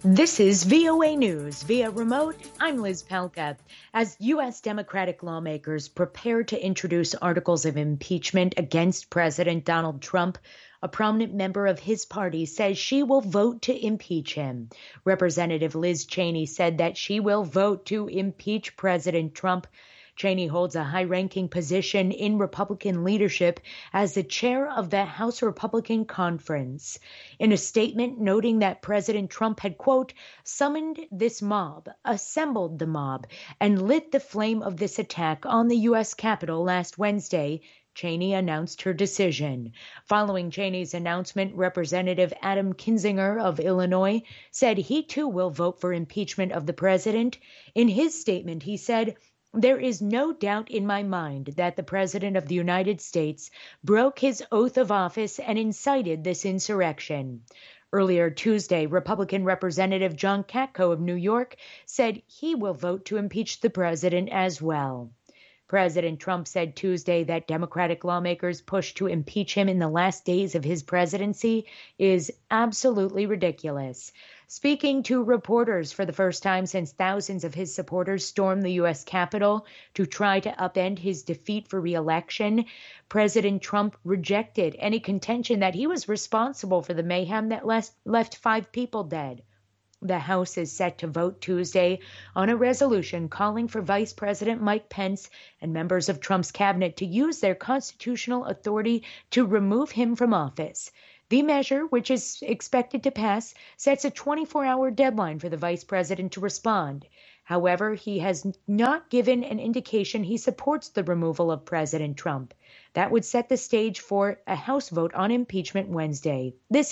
This is VOA News via remote. I'm Liz Palka. As U.S. Democratic lawmakers prepare to introduce articles of impeachment against President Donald Trump, a prominent member of his party says she will vote to impeach him. Representative Liz Cheney said that she will vote to impeach President Trump. Cheney holds a high-ranking position in Republican leadership as the chair of the House Republican Conference. In a statement noting that President Trump had, quote, summoned this mob, assembled the mob, and lit the flame of this attack on the U.S. Capitol last Wednesday, Cheney announced her decision. Following Cheney's announcement, Representative Adam Kinzinger of Illinois said he too will vote for impeachment of the president. In his statement, he said, "There is no doubt in my mind that the President of the United States broke his oath of office and incited this insurrection." Earlier Tuesday, Republican Representative John Katko of New York said he will vote to impeach the president as well. President Trump said Tuesday that Democratic lawmakers' push to impeach him in the last days of his presidency is absolutely ridiculous. Speaking to reporters for the first time since thousands of his supporters stormed the U.S. Capitol to try to upend his defeat for re-election, President Trump rejected any contention that he was responsible for the mayhem that left 5 people dead. The House is set to vote Tuesday on a resolution calling for Vice President Mike Pence and members of Trump's cabinet to use their constitutional authority to remove him from office. The measure, which is expected to pass, sets a 24-hour deadline for the vice president to respond. However, he has not given an indication he supports the removal of President Trump. That would set the stage for a House vote on impeachment Wednesday. This